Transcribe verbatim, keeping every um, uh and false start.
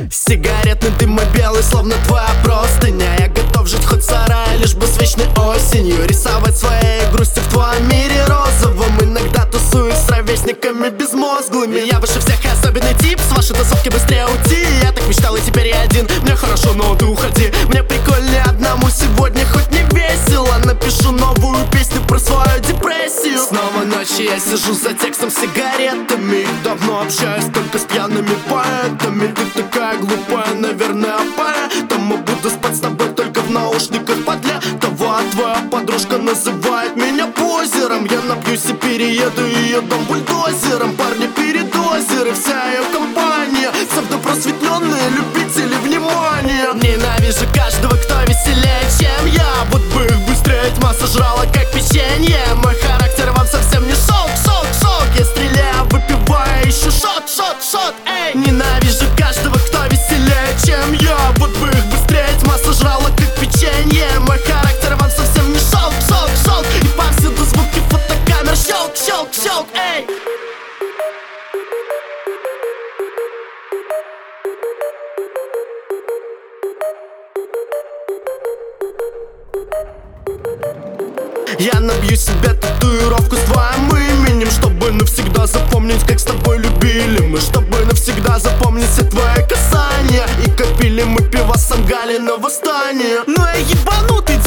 Сигаретный дым и белый, словно твоя простыня. Я готов жить хоть в сарае, лишь бы с вечной осенью рисовать своей грусти в твоем мире розовом. Иногда тусуюсь с ровесниками безмозглыми. Я выше всех и особенный тип, с вашей тусовки быстрее уйти. Я так мечтал и теперь я один. Мне хорошо, но ты уходи. Мне прикольнее одному сегодня, хоть не весело. Напишу новую песню про свою депрессию. Снова ночью я сижу за текстом с сигаретами. Давно общаюсь только с пьяными поэтами. Ты такая глупая, наверное, поэтому буду спать с тобой только в наушниках под летого. А твоя подружка называет меня позером. Я напьюсь и перееду ее дом бульдозером. Парни передозеры, вся ее компания псевдопросветленные любители внимания. Ненавижу каждого, кто веселее, чем я. Вот бы их быстрее тьма сожрала, как печенье. Мой характер вам совсем не шок, шок, шок. Я стреляю, выпиваю, ищу шот, шот, шот, эй. Ненавижу каждого, кто веселее, чем я. Вот бы их быстрее тьма сожрала, как печенье. Мой характер вам совсем не шок, шок, шок. И повсюду звуки фотокамер, щелк, щелк, щелк, эй. Я набью себе татуировку с твоим именем, чтобы навсегда запомнить, как с тобой любили мы. Чтобы навсегда запомнить все твои касания. И копили мы пиво с Ангалина восстания. Ну я ебанутый